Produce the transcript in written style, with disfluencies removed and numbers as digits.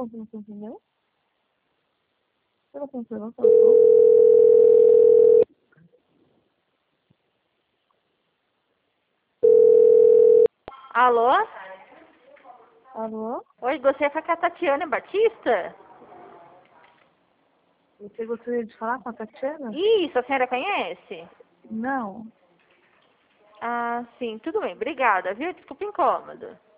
confirmação, entendeu? Pela confirmação, tá bom? Alô? Alô? Oi, você foi com a Tatiana Batista? Você gostaria de falar com a Tatiana? Isso, a senhora conhece? Não. Ah, sim, tudo bem, obrigada, viu? Desculpa o incômodo.